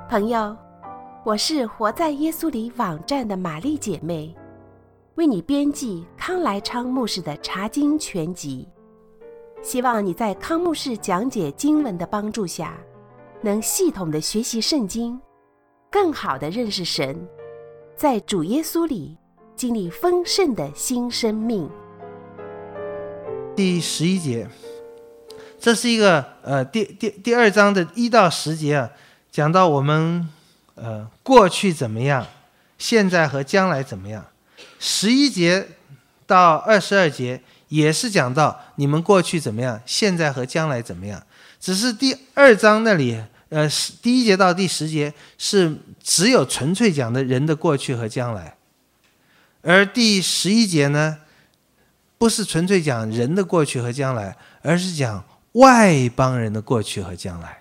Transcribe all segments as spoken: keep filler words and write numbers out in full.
朋友，我是活在耶稣里网站的玛丽姐妹，为你编辑康来昌牧师的查经全集，希望你在康牧师讲解经文的帮助下，能系统的学习圣经，更好的认识神，在主耶稣里经历丰盛的新生命。 第十一节，这是一个呃第第第二章的一到十节啊，讲到我们呃过去怎么样，现在和将来怎么样。十一节到二十二节也是讲到你们过去怎么样，现在和将来怎么样。只是第二章那里呃第一节到第十节是只有纯粹讲的人的过去和将来，而第十一节呢，不是纯粹讲人的过去和将来，而是讲外邦人的过去和将来。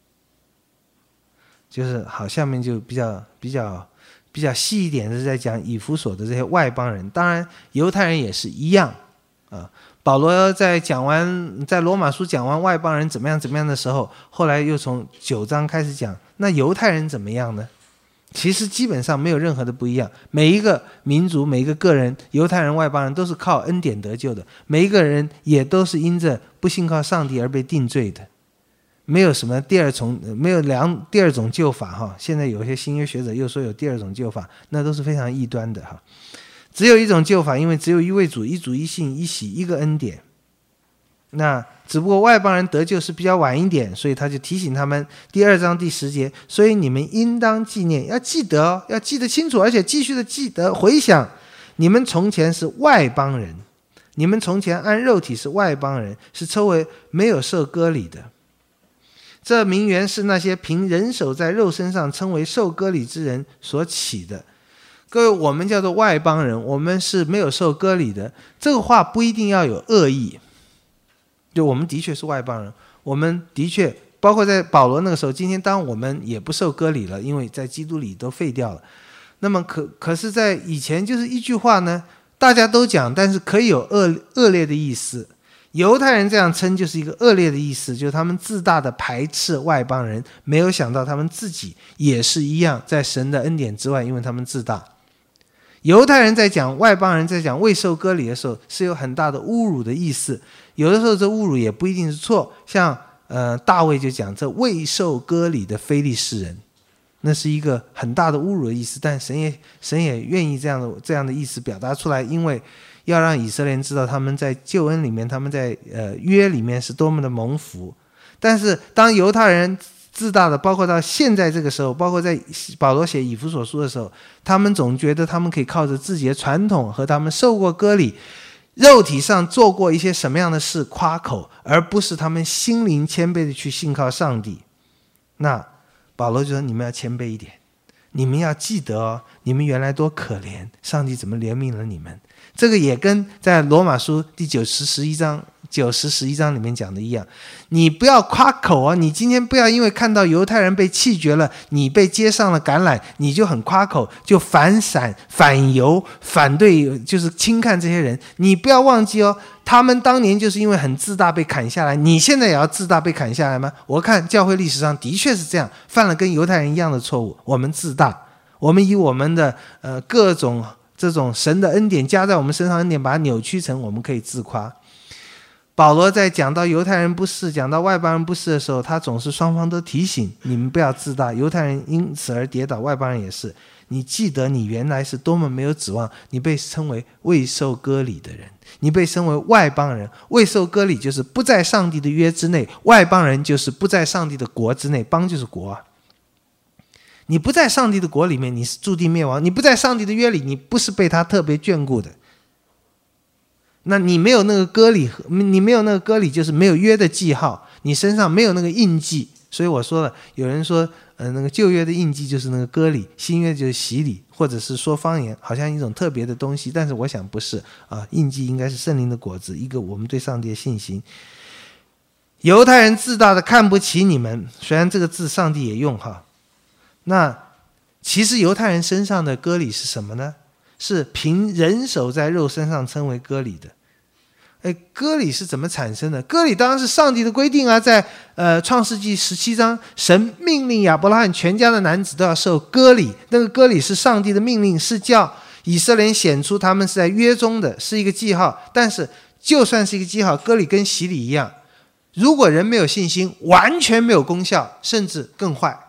就是好，下面就比较比较比较细一点的是在讲以弗所的这些外邦人，当然犹太人也是一样啊。保罗在讲完在罗马书讲完外邦人怎么样怎么样的时候，后来又从九章开始讲那犹太人怎么样呢？其实基本上没有任何的不一样，每一个民族每一个个人，犹太人外邦人都是靠恩典得救的，每一个人也都是因着不信靠上帝而被定罪的，没有什么第二种没有两第二种救法哈。现在有一些新约学者又说有第二种救法，那都是非常异端的哈。只有一种救法，因为只有一位主，一主一信一洗一个恩典。那只不过外邦人得救是比较晚一点，所以他就提醒他们第二章第十节，所以你们应当纪念，要记得哦，要记得清楚，而且继续的记得回想，你们从前是外邦人，你们从前按肉体是外邦人，是称为没有受割礼的。这名原是那些凭人手在肉身上称为受割礼之人所起的。各位，我们叫做外邦人，我们是没有受割礼的，这个话不一定要有恶意，就我们的确是外邦人，我们的确包括在保罗那个时候，今天当我们也不受割礼了，因为在基督里都废掉了。那么可可是在以前就是一句话呢，大家都讲，但是可以有恶恶劣的意思。犹太人这样称就是一个恶劣的意思，就是他们自大的排斥外邦人，没有想到他们自己也是一样，在神的恩典之外，因为他们自大。犹太人在讲外邦人在讲未受割礼的时候，是有很大的侮辱的意思。有的时候这侮辱也不一定是错，像呃大卫就讲这未受割礼的非利士人，那是一个很大的侮辱的意思，但神也神也愿意这样的这样的意思表达出来，因为要让以色列人知道他们在救恩里面，他们在呃约里面是多么的蒙福。但是当犹太人自大的，包括到现在这个时候，包括在保罗写以弗所书的时候，他们总觉得他们可以靠着自己的传统和他们受过割礼，肉体上做过一些什么样的事夸口，而不是他们心灵谦卑的去信靠上帝。那保罗就说你们要谦卑一点，你们要记得哦，你们原来多可怜，上帝怎么怜悯了你们。这个也跟在罗马书第九十十一章九十十一章里面讲的一样，你不要夸口啊！你今天不要因为看到犹太人被弃绝了，你被接上了橄榄，你就很夸口，就反闪反犹反对，就是轻看这些人。你不要忘记哦，他们当年就是因为很自大被砍下来，你现在也要自大被砍下来吗？我看教会历史上的确是这样，犯了跟犹太人一样的错误。我们自大，我们以我们的呃各种这种神的恩典加在我们身上恩典，把它扭曲成我们可以自夸。保罗在讲到犹太人不是，讲到外邦人不是的时候，他总是双方都提醒你们不要自大，犹太人因此而跌倒，外邦人也是。你记得你原来是多么没有指望，你被称为未受割礼的人，你被称为外邦人。未受割礼就是不在上帝的约之内，外邦人就是不在上帝的国之内，邦就是国啊。你不在上帝的国里面，你是注定灭亡；你不在上帝的约里，你不是被他特别眷顾的。那你没有那个割礼，你没有那个割礼，就是没有约的记号，你身上没有那个印记。所以我说了，有人说，呃，那个旧约的印记就是那个割礼，新约就是洗礼，或者是说方言，好像一种特别的东西。但是我想不是啊，印记应该是圣灵的果子，一个我们对上帝的信心。犹太人自大的看不起你们，虽然这个字上帝也用哈。那其实犹太人身上的割礼是什么呢？是凭人手在肉身上称为割礼的。 哎，割礼是怎么产生的？割礼当然是上帝的规定啊，在呃创世纪十七章，神命令亚伯拉罕全家的男子都要受割礼。那个割礼是上帝的命令，是叫以色列人显出他们是在约中的，是一个记号。但是就算是一个记号，割礼跟洗礼一样，如果人没有信心，完全没有功效，甚至更坏。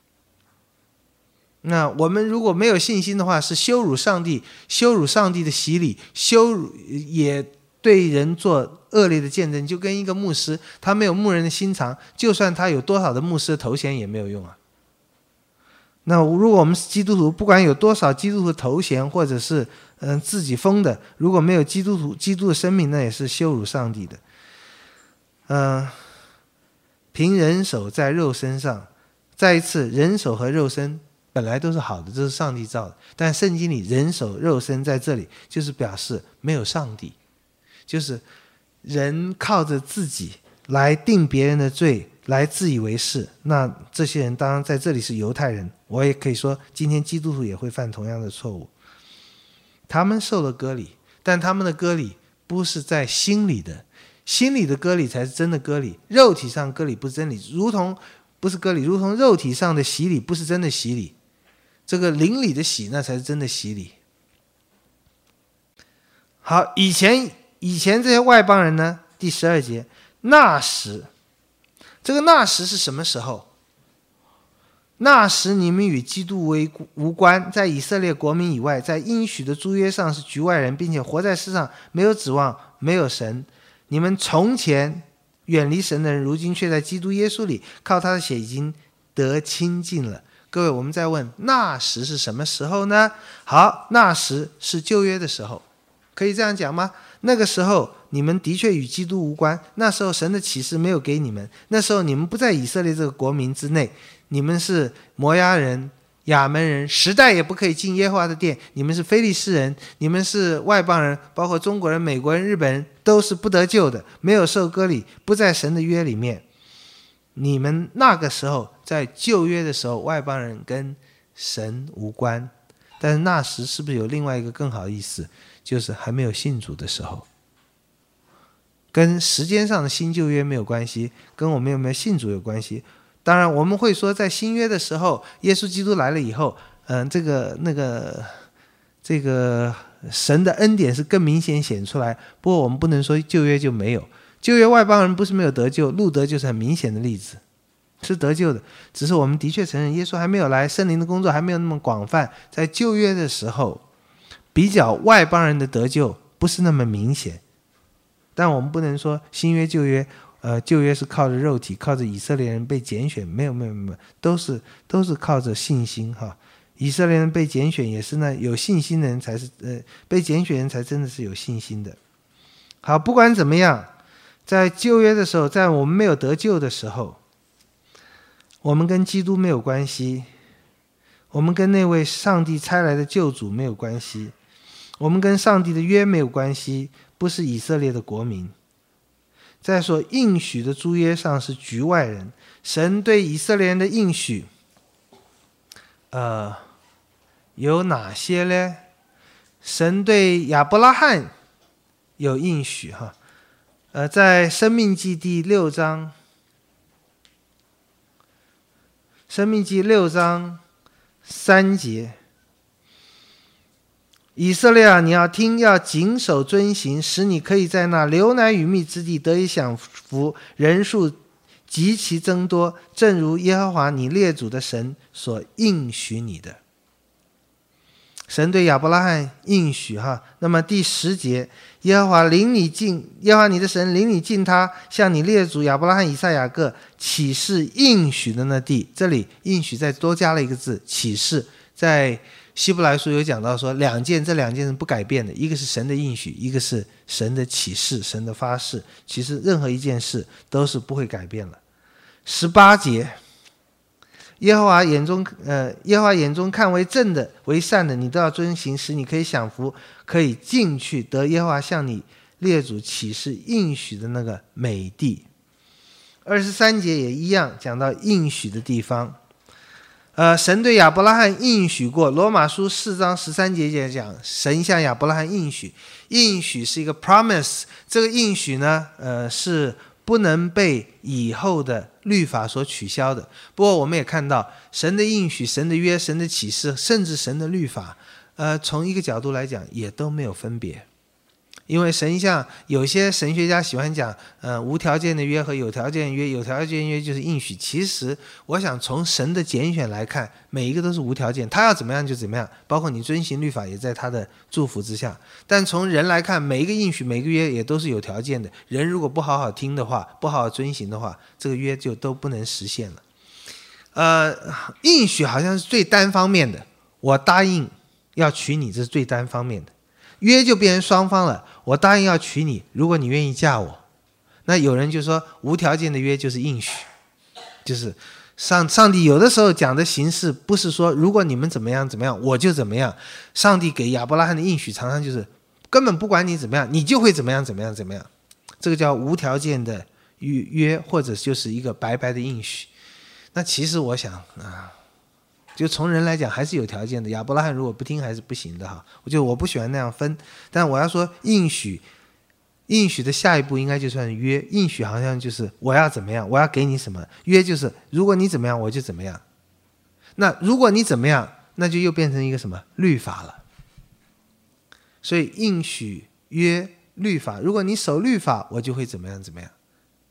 那我们如果没有信心的话，是羞辱上帝，羞辱上帝的洗礼，羞辱也对人做恶劣的见证，就跟一个牧师，他没有牧人的心肠，就算他有多少的牧师的头衔也没有用啊。那如果我们是基督徒，不管有多少基督徒头衔，或者是嗯、呃、自己封的，如果没有基督徒基督的生命，那也是羞辱上帝的。嗯、呃，凭人手在肉身上，再一次，人手和肉身本来都是好的，这是上帝造的，但圣经里人手肉身在这里就是表示没有上帝，就是人靠着自己来定别人的罪，来自以为是。那这些人当然在这里是犹太人，我也可以说今天基督徒也会犯同样的错误。他们受了割礼，但他们的割礼不是在心里的，心里的割礼才是真的割礼，肉体上割礼不是真理，如同不是割礼，如同肉体上的洗礼不是真的洗礼，这个灵里的洗那才是真的洗礼。好，以前以前这些外邦人呢，第十二节，那时，这个那时是什么时候？那时你们与基督为无关，在以色列国民以外，在应许的租约上是局外人，并且活在世上没有指望，没有神。你们从前远离神的人，如今却在基督耶稣里靠他的血已经得亲近了。各位，我们再问，那时是什么时候呢？好，那时是旧约的时候，可以这样讲吗？那个时候你们的确与基督无关，那时候神的启示没有给你们，那时候你们不在以色列这个国民之内，你们是摩押人、亚门人，十代也不可以进耶和华的殿，你们是非利士人，你们是外邦人，包括中国人、美国人、日本人，都是不得救的，没有受割礼，不在神的约里面。你们那个时候在旧约的时候，外邦人跟神无关，但是那时是不是有另外一个更好的意思，就是还没有信主的时候，跟时间上的新旧约没有关系，跟我们有没有信主有关系。当然我们会说在新约的时候，耶稣基督来了以后，嗯，这个那个这个神的恩典是更明显显出来，不过我们不能说旧约就没有，旧约外邦人不是没有得救，路德就是很明显的例子，是得救的，只是我们的确承认耶稣还没有来，圣灵的工作还没有那么广泛，在旧约的时候比较外邦人的得救不是那么明显。但我们不能说新约旧约呃，旧约是靠着肉体，靠着以色列人被拣选，没有没有没有，都是都是靠着信心哈。以色列人被拣选也是呢，有信心的人才是呃，被拣选人才真的是有信心的。好，不管怎么样，在旧约的时候，在我们没有得救的时候，我们跟基督没有关系，我们跟那位上帝差来的救主没有关系，我们跟上帝的约没有关系，不是以色列的国民。在所应许的租约上是局外人，神对以色列人的应许呃，有哪些呢？神对亚伯拉罕有应许哈，呃，在申命记第六章，申命记六章三节，以色列啊，你要听，要谨守遵行，使你可以在那流奶与蜜之地得以享福，人数极其增多，正如耶和华你列祖的神所应许你的。神对亚伯拉罕应许哈，那么第十节，耶和华领你进，耶和华你的神领你进他向你列祖亚伯拉罕、以撒、雅各启示应许的那地。这里应许再多加了一个字，启示。在希伯来书有讲到说，两件这两件是不改变的，一个是神的应许，一个是神的启示，神的发誓。其实任何一件事都是不会改变了。十八节，耶和华眼中呃，耶和华眼中看为正的、为善的，你都要遵行，使你可以享福，可以进去得耶和华向你列祖启示应许的那个美地。二十三节也一样讲到应许的地方。 呃，神对亚伯拉罕应许过，罗马书四章十三节讲，神向亚伯拉罕应许，应许是一个 promise， 这个应许呢，呃，是不能被以后的律法所取消的。不过我们也看到，神的应许、神的约、神的启示，甚至神的律法，呃，从一个角度来讲，也都没有分别。因为神像有些神学家喜欢讲，呃，无条件的约和有条件的约，有条件约就是应许。其实我想从神的拣选来看，每一个都是无条件，他要怎么样就怎么样，包括你遵行律法也在他的祝福之下。但从人来看，每一个应许、每个约也都是有条件的。人如果不好好听的话，不好好遵行的话，这个约就都不能实现了。呃，应许好像是最单方面的，我答应要娶你，这是最单方面的。约就变成双方了，我答应要娶你，如果你愿意嫁我。那有人就说无条件的约就是应许，就是上上帝有的时候讲的形式不是说如果你们怎么样怎么样我就怎么样，上帝给亚伯拉罕的应许常常就是根本不管你怎么样你就会怎么样怎么样怎么样，这个叫无条件的约，或者就是一个白白的应许。那其实我想啊，就从人来讲还是有条件的，亚伯拉罕如果不听还是不行的哈。我就我不喜欢那样分，但我要说应许，应许的下一步应该就算约。应许好像就是我要怎么样，我要给你什么，约就是如果你怎么样我就怎么样。那如果你怎么样，那就又变成一个什么律法了。所以应许、约、律法，如果你守律法我就会怎么样怎么样。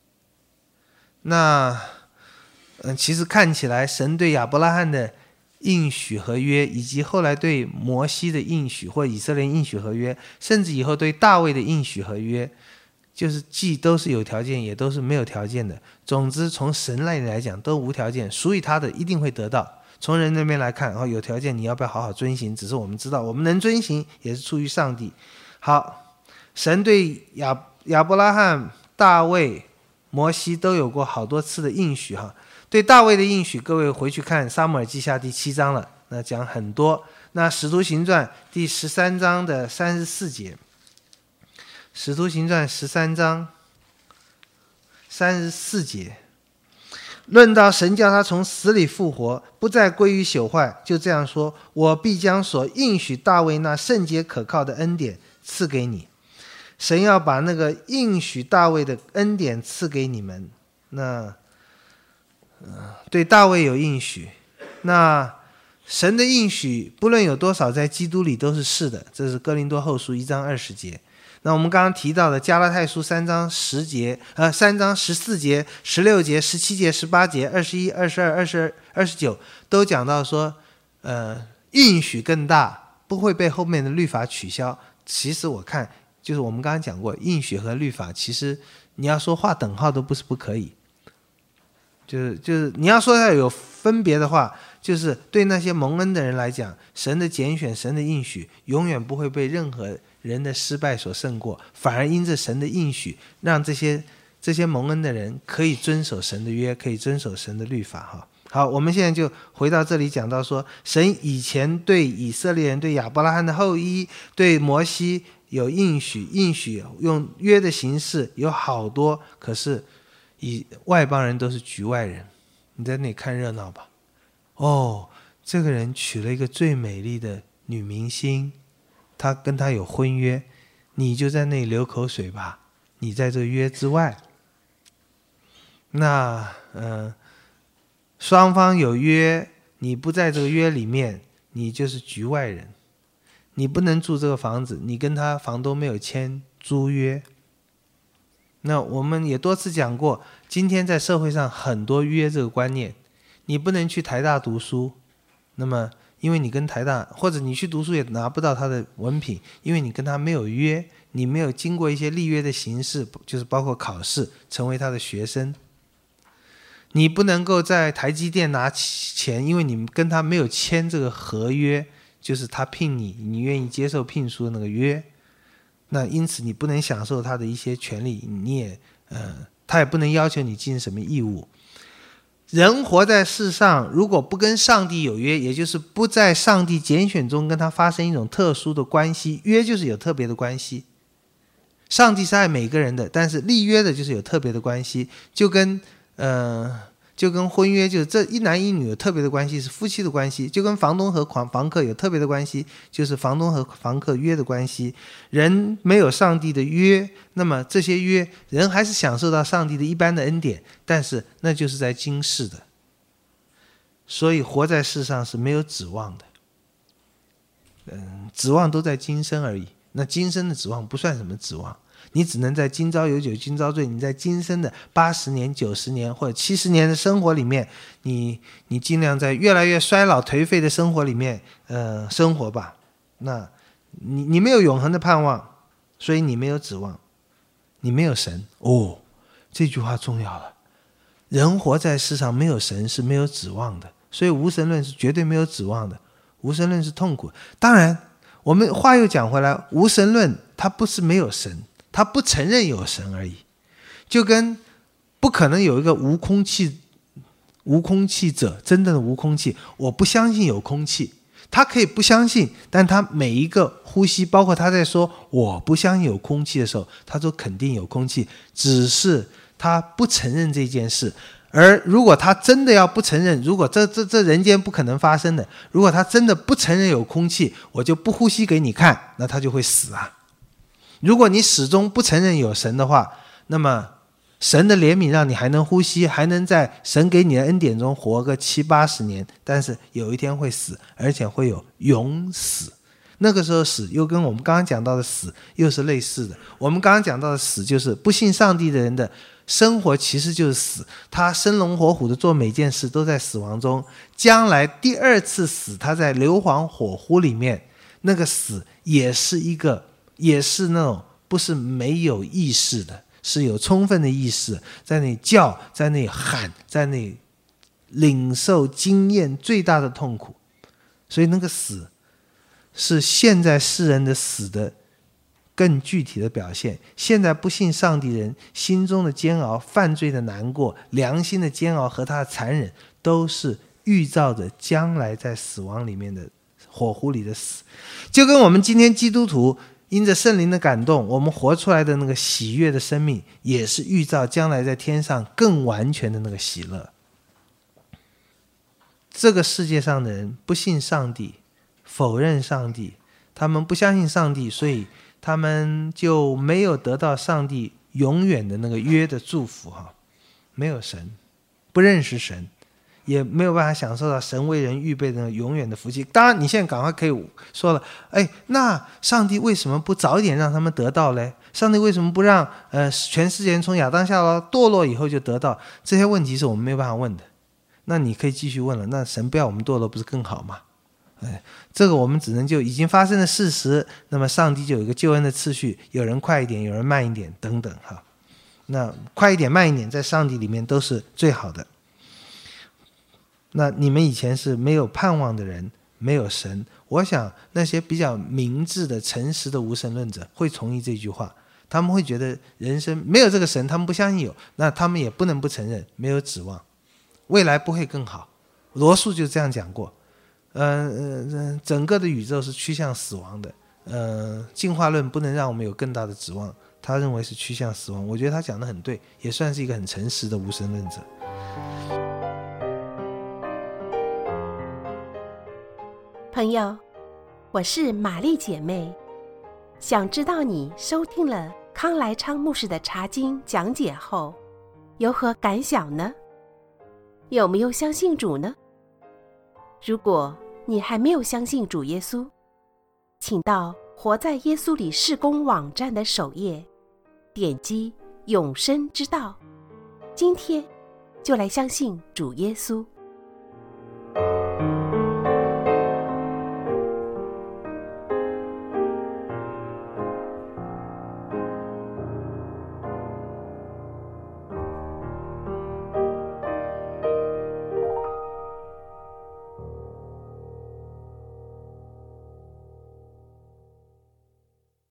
那嗯，其实看起来神对亚伯拉罕的应许和约，以及后来对摩西的应许或以色列应许和约，甚至以后对大卫的应许和约，就是既都是有条件也都是没有条件的。总之从神那里来讲都无条件，属于他的一定会得到。从人那边来看，哦，有条件你要不要好好遵行，只是我们知道我们能遵行也是出于上帝。好，神对亚亚伯拉罕、大卫、摩西都有过好多次的应许哈。对大卫的应许，各位回去看撒母耳记下第七章了，那讲很多。那使徒行传第十三章的三十四节，使徒行传十三章三十四节，论到神叫他从死里复活，不再归于朽坏，就这样说，我必将所应许大卫那圣洁可靠的恩典赐给你。神要把那个应许大卫的恩典赐给你们。那对大卫有应许，那神的应许不论有多少在基督里都是是的，这是哥林多后书一章二十节。那我们刚刚提到的加拉太书三章十节，呃，三章十四节、十六节、十七节、十八节、二十一、二十二、二十二、二十九，都讲到说，呃，应许更大，不会被后面的律法取消。其实我看，就是我们刚刚讲过，应许和律法，其实你要说画等号都不是不可以。就是就是你要说要有分别的话，就是对那些蒙恩的人来讲，神的拣选、神的应许永远不会被任何人的失败所胜过，反而因着神的应许，让这些这些蒙恩的人可以遵守神的约，可以遵守神的律法哈。好，我们现在就回到这里讲到说，神以前对以色列人、对亚伯拉罕的后裔、对摩西有应许，应许用约的形式有好多，可是以外邦人都是局外人，你在那里看热闹吧。哦，这个人娶了一个最美丽的女明星，他跟他有婚约，你就在那里流口水吧，你在这个约之外。那嗯，双方有约，你不在这个约里面，你就是局外人，你不能住这个房子，你跟他房东没有签租约。那我们也多次讲过，今天在社会上很多约这个观念，你不能去台大读书，那么因为你跟台大，或者你去读书也拿不到他的文凭，因为你跟他没有约，你没有经过一些立约的形式，就是包括考试成为他的学生。你不能够在台积电拿钱，因为你跟他没有签这个合约，就是他聘你，你愿意接受聘书的那个约。那因此你不能享受他的一些权利，你也呃，他也不能要求你尽什么义务。人活在世上，如果不跟上帝有约，也就是不在上帝拣选中跟他发生一种特殊的关系，约就是有特别的关系。上帝是爱每个人的，但是立约的就是有特别的关系，就跟呃， 就跟婚约，就是这一男一女有特别的关系，是夫妻的关系，就跟房东和房客有特别的关系，就是房东和房客约的关系。人没有上帝的约，那么这些约人还是享受到上帝的一般的恩典，但是那就是在今世的，所以活在世上是没有指望的。嗯，指望都在今生而已，那今生的指望不算什么指望，你只能在今朝有酒今朝醉，你在今生的八十年九十年或者七十年的生活里面，你你尽量在越来越衰老颓废的生活里面呃生活吧。那你你没有永恒的盼望，所以你没有指望，你没有神。哦，这句话重要了，人活在世上没有神是没有指望的，所以无神论是绝对没有指望的，无神论是痛苦。当然我们话又讲回来，无神论它不是没有神，他不承认有神而已，就跟不可能有一个无空气无空气者，真正的无空气，我不相信有空气，他可以不相信，但他每一个呼吸，包括他在说我不相信有空气的时候，他说肯定有空气，只是他不承认这件事。而如果他真的要不承认，如果这这这人间不可能发生的，如果他真的不承认有空气，我就不呼吸给你看，那他就会死啊。如果你始终不承认有神的话，那么神的怜悯让你还能呼吸，还能在神给你的恩典中活个七八十年，但是有一天会死，而且会有永死。那个时候死又跟我们刚刚讲到的死又是类似的。我们刚刚讲到的死就是不信上帝的人的生活其实就是死，他生龙活虎的做每件事都在死亡中，将来第二次死他在硫磺火湖里面，那个死也是一个也是那种不是没有意识的，是有充分的意识，在那里叫，在那里喊，在那里领受经验最大的痛苦。所以那个死是现在世人的死的更具体的表现。现在不信上帝人心中的煎熬、犯罪的难过、良心的煎熬和他的残忍，都是预兆着将来在死亡里面的火湖里的死。就跟我们今天基督徒因着圣灵的感动，我们活出来的那个喜悦的生命，也是预兆将来在天上更完全的那个喜乐。这个世界上的人不信上帝，否认上帝，他们不相信上帝，所以他们就没有得到上帝永远的那个约的祝福哈，没有神，不认识神，也没有办法享受到神为人预备的永远的福气。当然你现在赶快可以说了，哎，那上帝为什么不早一点让他们得到嘞？上帝为什么不让呃全世界人从亚当夏娃堕落以后就得到？这些问题是我们没有办法问的。那你可以继续问了，那神不要我们堕落不是更好吗？哎，这个我们只能就已经发生的事实，那么上帝就有一个救恩的次序，有人快一点，有人慢一点等等哈。那快一点慢一点在上帝里面都是最好的。那你们以前是没有盼望的人，没有神，我想那些比较明智的诚实的无神论者会同意这句话，他们会觉得人生没有这个神，他们不相信有，那他们也不能不承认没有指望，未来不会更好。罗素就这样讲过，呃呃，整个的宇宙是趋向死亡的，呃，进化论不能让我们有更大的指望，他认为是趋向死亡。我觉得他讲得很对，也算是一个很诚实的无神论者。 朋友，我是玛丽姐妹，想知道你收听了康来昌牧师的查经讲解后有何感想呢？有没有相信主呢？如果你还没有相信主耶稣，请到活在耶稣里事工网站的首页，点击永生之道，今天就来相信主耶稣。